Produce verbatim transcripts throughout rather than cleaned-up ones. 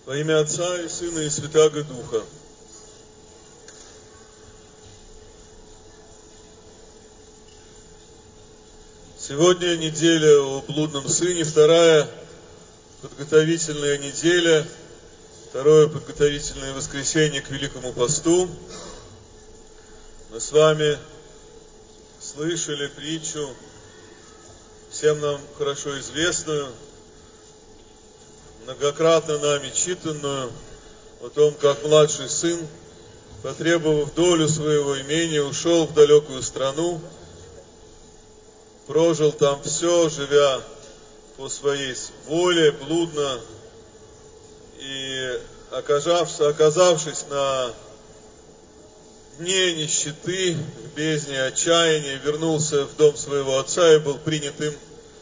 Во имя Отца и Сына и Святаго Духа. Сегодня неделя о блудном сыне, вторая подготовительная неделя, второе подготовительное воскресенье к Великому Посту. Мы с вами слышали притчу, всем нам хорошо известную, многократно нами читанную, о том, как младший сын, потребовав долю своего имения, ушел в далекую страну, прожил там все, живя по своей воле, блудно, и оказавшись, оказавшись на дне нищеты, в бездне отчаяния, вернулся в дом своего отца и был принят им,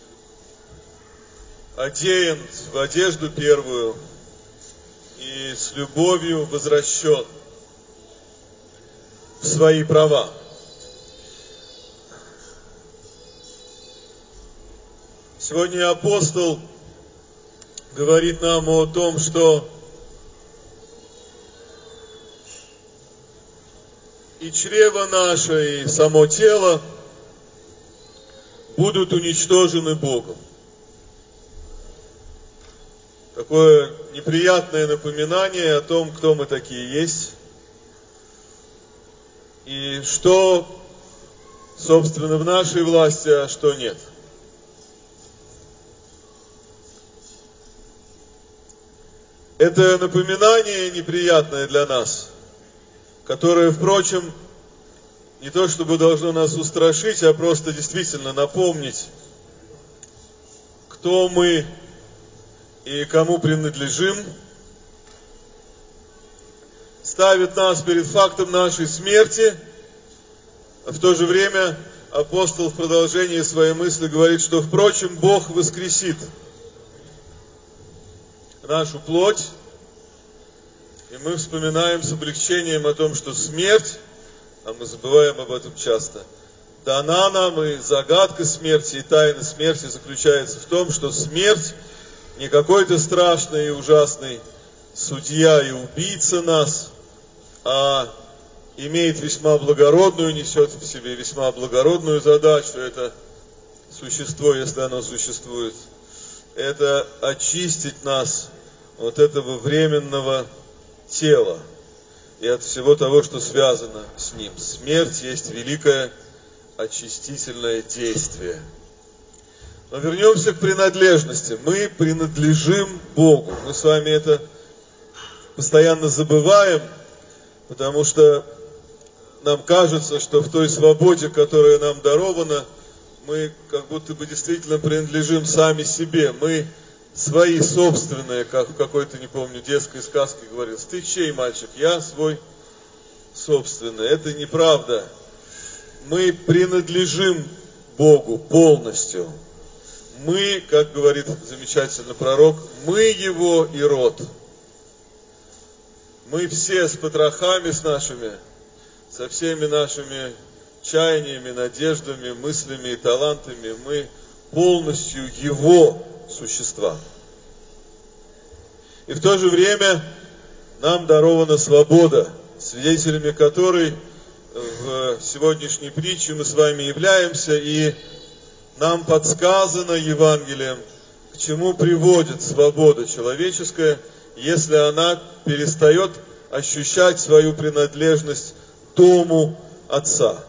одеян в одежду первую и с любовью возвращен в свои права. Сегодня апостол говорит нам о том, что и чрево наше, и само тело будут уничтожены Богом. Такое неприятное напоминание о том, кто мы такие есть, и что, собственно, в нашей власти, а что нет. Это напоминание неприятное для нас, которое, впрочем, не то чтобы должно нас устрашить, а просто действительно напомнить, кто мы и кому принадлежим, ставит нас перед фактом нашей смерти. А в то же время апостол в продолжении своей мысли говорит, что, впрочем, Бог воскресит нашу плоть, и мы вспоминаем с облегчением о том, что смерть, а мы забываем об этом часто, дана нам, и загадка смерти, и тайна смерти заключается в том, что смерть не какой-то страшный и ужасный судья и убийца нас, а имеет весьма благородную, несет в себе весьма благородную задачу. Это существо, если оно существует, это очистить нас от этого временного тела и от всего того, что связано с ним. Смерть есть великое очистительное действие. Но вернемся к принадлежности. Мы принадлежим Богу. Мы с вами это постоянно забываем, потому что нам кажется, что в той свободе, которая нам дарована, мы как будто бы действительно принадлежим сами себе. Мы свои собственные, как в какой-то, не помню, детской сказке говорилось. Ты чей, мальчик? Я свой собственный. Это неправда. Мы принадлежим Богу полностью. Мы, как говорит замечательно пророк, мы Его и род. Мы все с потрохами с нашими, со всеми нашими чаяниями, надеждами, мыслями и талантами, мы полностью Его существа. И в то же время нам дарована свобода, свидетелями которой в сегодняшней притче мы с вами являемся, и нам подсказано Евангелием, к чему приводит свобода человеческая, если она перестает ощущать свою принадлежность дому Отца.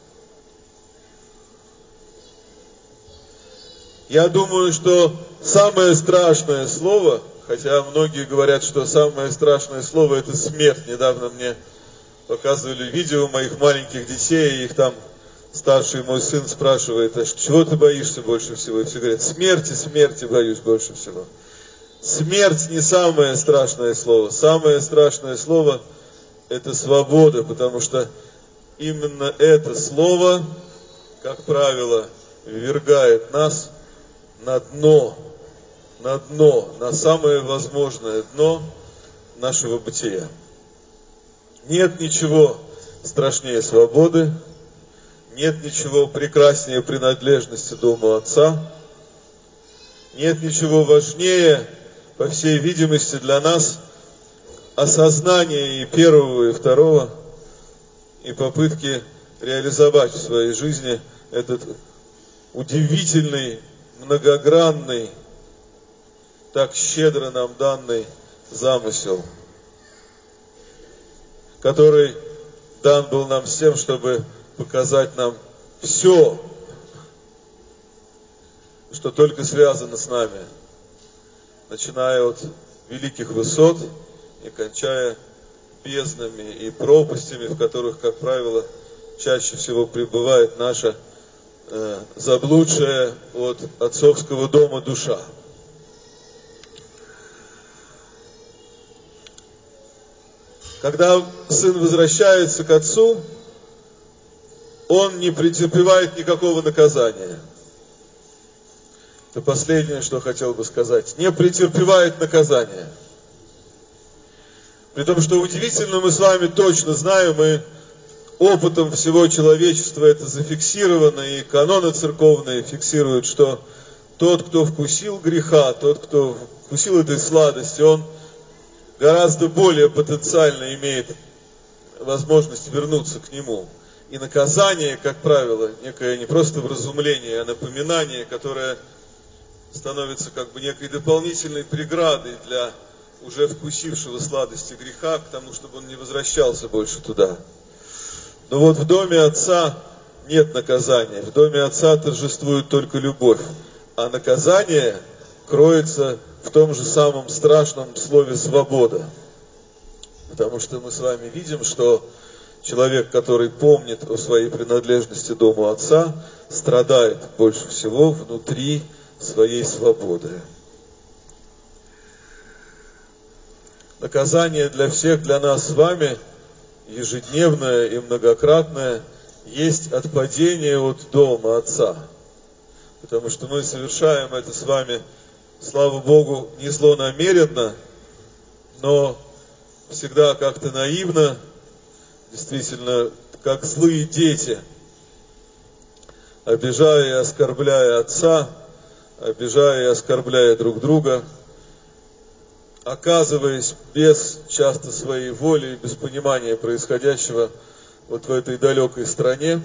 Я думаю, что самое страшное слово, хотя многие говорят, что самое страшное слово это смерть. Недавно мне показывали видео моих маленьких детей, и их там старший мой сын спрашивает: а чего ты боишься больше всего? И все говорят: смерти, смерти боюсь больше всего. Смерть не самое страшное слово. Самое страшное слово это свобода, потому что именно это слово, как правило, ввергает нас на дно, на дно, на самое возможное дно нашего бытия. Нет ничего страшнее свободы, нет ничего прекраснее принадлежности Дому Отца, нет ничего важнее, по всей видимости, для нас, осознания и первого, и второго, и попытки реализовать в своей жизни этот удивительный, многогранный, так щедро нам данный замысел, который дан был нам всем, чтобы показать нам все, что только связано с нами, начиная от великих высот и кончая безднами и пропастями, в которых, как правило, чаще всего пребывает наша э, заблудшая от отцовского дома душа. Когда сын возвращается к отцу, он не претерпевает никакого наказания. Это последнее, что хотел бы сказать. Не претерпевает наказания. При том, что удивительно, мы с вами точно знаем, и опытом всего человечества это зафиксировано, и каноны церковные фиксируют, что тот, кто вкусил греха, тот, кто вкусил этой сладости, он гораздо более потенциально имеет возможность вернуться к нему. И наказание, как правило, некое не просто вразумление, а напоминание, которое становится как бы некой дополнительной преградой для уже вкусившего сладости греха, к тому, чтобы он не возвращался больше туда. Но вот в доме Отца нет наказания. В доме Отца торжествует только любовь. А наказание кроется в том же самом страшном слове «свобода». Потому что мы с вами видим, что человек, который помнит о своей принадлежности дому Отца, страдает больше всего внутри своей свободы. Наказание для всех, для нас с вами, ежедневное и многократное, есть отпадение от дома Отца. Потому что мы совершаем это с вами, слава Богу, не злонамеренно, но всегда как-то наивно, действительно, как злые дети, обижая и оскорбляя Отца, обижая и оскорбляя друг друга, оказываясь без часто своей воли, без понимания происходящего вот в этой далекой стране,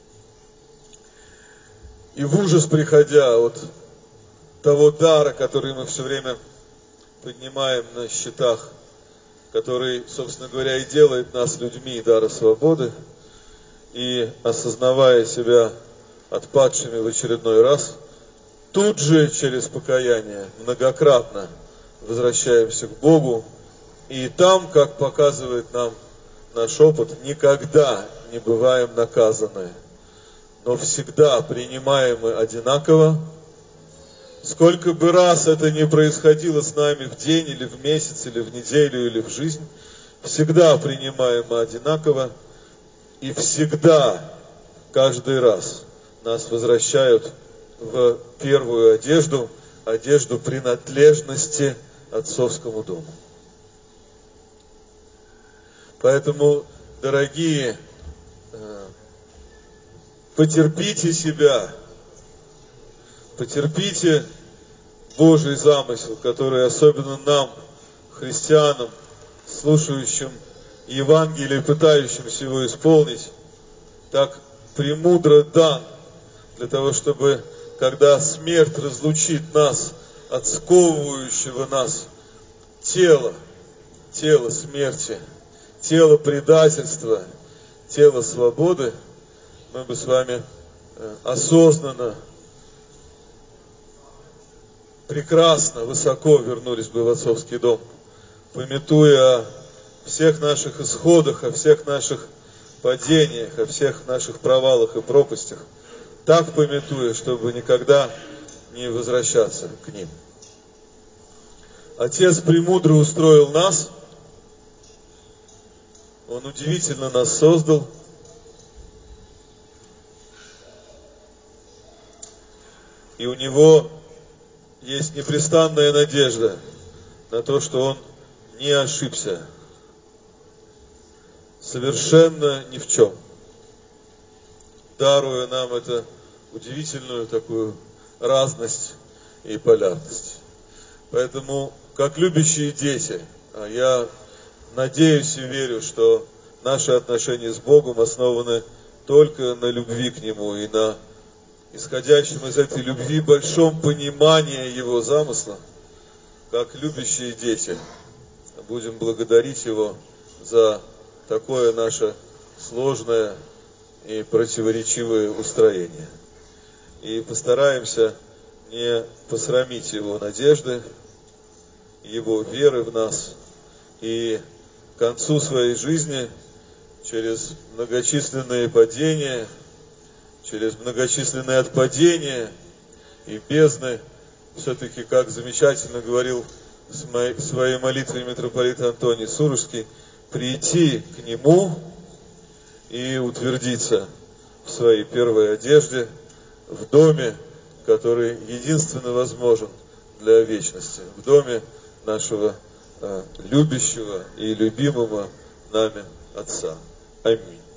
и в ужас приходя от того дара, который мы все время поднимаем на счетах, который, собственно говоря, и делает нас людьми, дара свободы, и осознавая себя отпадшими в очередной раз, тут же через покаяние многократно возвращаемся к Богу, и там, как показывает нам наш опыт, никогда не бываем наказаны, но всегда принимаемы одинаково. Сколько бы раз это ни происходило с нами в день, или в месяц, или в неделю, или в жизнь, всегда принимаемы одинаково, и всегда, каждый раз нас возвращают в первую одежду, одежду принадлежности отцовскому дому. Поэтому, дорогие, потерпите себя, потерпите Божий замысел, который особенно нам, христианам, слушающим Евангелие, пытающимся его исполнить, так премудро дан, для того, чтобы, когда смерть разлучит нас от сковывающего нас тела, тела смерти, тела предательства, тела свободы, мы бы с вами осознанно, прекрасно, высоко вернулись бы в отцовский дом, памятуя о всех наших исходах, о всех наших падениях, о всех наших провалах и пропастях, так памятуя, чтобы никогда не возвращаться к ним. Отец премудро устроил нас, Он удивительно нас создал, и у Него есть непрестанная надежда на то, что Он не ошибся совершенно ни в чем, даруя нам эту удивительную такую разность и полярность. Поэтому, как любящие дети, а я надеюсь и верю, что наши отношения с Богом основаны только на любви к Нему и на исходящем из этой любви большом понимании Его замысла, как любящие дети. Будем благодарить Его за такое наше сложное и противоречивое устроение. И постараемся не посрамить Его надежды, Его веры в нас. И к концу своей жизни, через многочисленные падения, через многочисленные отпадения и бездны, все-таки, как замечательно говорил в своей молитве митрополит Антоний Сурожский, прийти к Нему и утвердиться в своей первой одежде, в доме, который единственно возможен для вечности, в доме нашего э, любящего и любимого нами Отца. Аминь.